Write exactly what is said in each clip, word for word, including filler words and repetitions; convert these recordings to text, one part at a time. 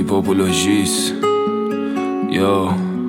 ایپوپولوژیس یا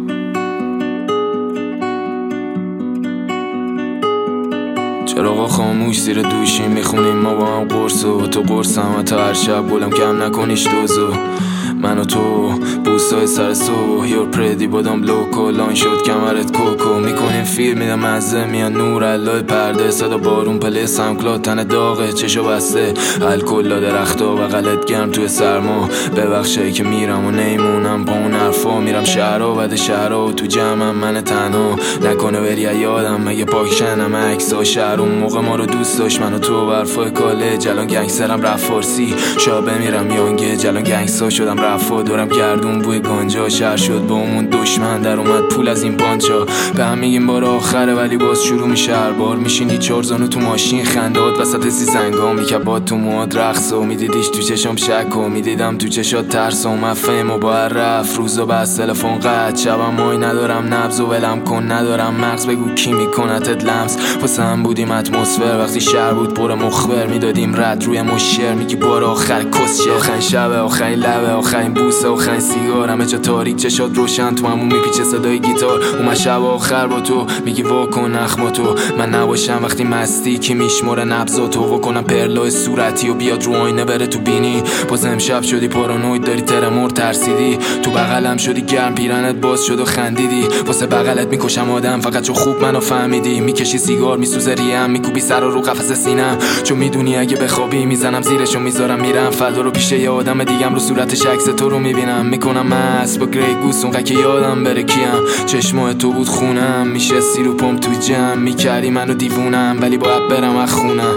چراغا خاموش زیر دوشیم میخونیم ما با هم قرص و تو قرصم و تا هر شب بولم کم نکنیش دوزو من و تو بوسای سر سو یور پردی بادم لوکو لان شد کمرت کوکو میکنیم فیلم میدم مزه میان نور علای پرده صدا بارون پله سمکلاد تن داغه چشو بسته الکل لا درختا و غلط گرم توی سرما ببخشایی که میرم و نیمونم با اون حرفا میرم شهرها بعد شهرها و تو جمعم من تنها نکنه بری یادم مگه پاکشنم عکسا شهر اون موقع ما رو دوست داشت من و تو برفای کاله جلان گنگسترم رفت فارسی شاب میرم یانگه جلان گنگستا شدم رفا دورم گردون بوی گانجا شهر شد با اون دشمن در اومد پول از این پانچا به هم میگیم بار آخره ولی باز شروع میشه هر بار میشینی چهار زانو تو ماشین خندات وسط سیزنگا میکبات تو مواد رقص و میدیدیش تو چشم شک و میدیدم تو چشات ترس و مفهم و با رفت روزا بس تلفن قد شبم مای ندارم نبض و ولم کن ندارم مغز بگو کی میکنتت لمس واسه هم بودیم اتمسفر وقتی شهر بود پر مخبر میدادیم رد روی مشر میگی بار آخر کسچه آخرین شب آخرین لبه آخرین بوسه آخرین سیگار همه جا تاریک چشات روشن تو همون میپیچه صدای گیتار اومد شب آخر با تو میگی واکن اخماتو من نباشم وقتی مستی که میشماره نبضاتو واکنم پرلای صورتی و بیاد رو آینه بره تو بینی باز امشب شدی پارانوید داری ترمور ترسیدی تو بغلم شدی گرم پیرنت باز شد و خندیدی واسه بغلت میکشم آدم فقط چون خوب منو فهمیدی میکشی سیگار میسوزه ریم میکوبی سر رو قفس سینم چون میدونی اگه بخوابی میزنم زیرشو میذارم میرم فردا رو پیش یه آدم دیگم رو صورتش عکس تو رو میبینم میکنم مست با گری گوس اون که یادم بره کیم چشمای تو بود خونم میشه سی رو پم تو جمع میکردی منو دیوونم ولی باید برم از خونم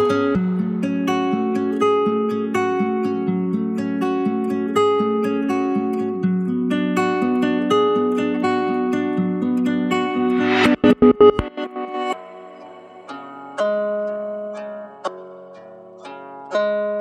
Thank you.